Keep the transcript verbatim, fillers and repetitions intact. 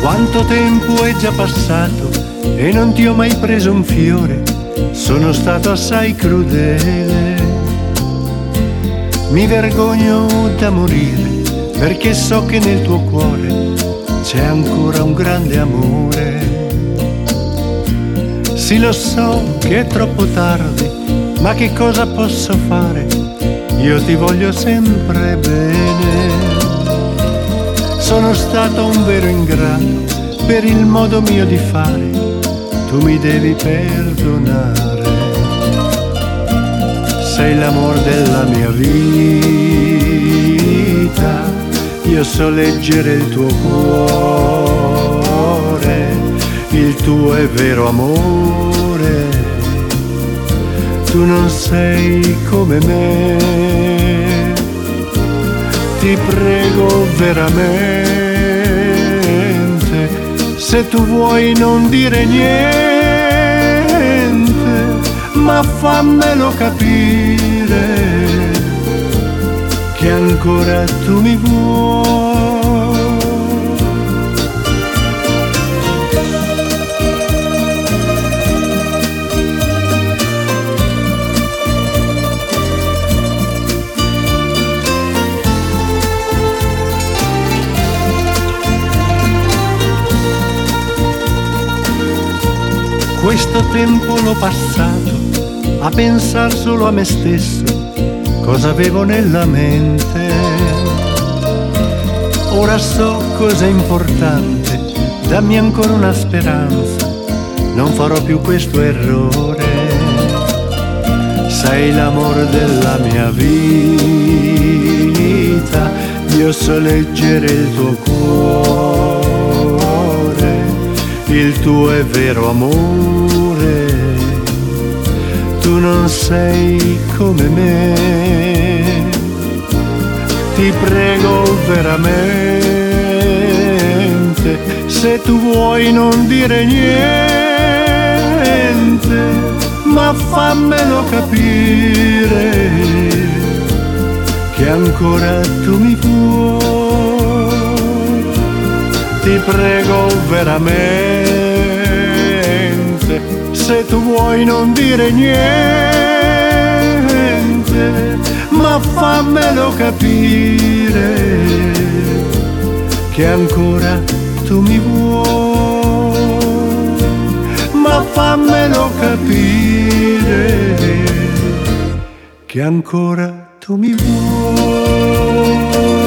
Quanto tempo è già passato e non ti ho mai preso un fiore, sono stato assai crudele. Mi vergogno da morire perché so che nel tuo cuore c'è ancora un grande amore. Sì, lo so che è troppo tardi, ma che cosa posso fare? Io ti voglio sempre bene. Sono stato un vero ingrato per il modo mio di fare, tu mi devi perdonare. Sei l'amor della mia vita, io so leggere il tuo cuore, il tuo è vero amore. Tu non sei come me, ti prego veramente, se tu vuoi non dire niente, ma fammelo capire che ancora tu mi vuoi. Questo tempo l'ho passato a pensare solo a me stesso, cosa avevo nella mente. Ora so cos'è importante, dammi ancora una speranza, non farò più questo errore. Sei l'amor della mia vita, io so leggere il tuo cuore, il tuo è vero amore. Tu non sei come me, ti prego veramente, se tu vuoi non dire niente, ma fammelo capire che ancora tu mi vuoi. Ti prego veramente, se tu vuoi non dire niente, ma fammelo capire che ancora tu mi vuoi. Ma fammelo capire che ancora tu mi vuoi.